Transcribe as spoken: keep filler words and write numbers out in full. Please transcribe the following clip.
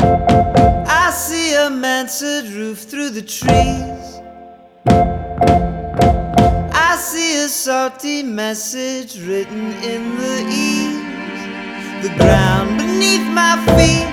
I see a mansard roof through the trees. I see a salty message written in the eaves. The ground beneath my feet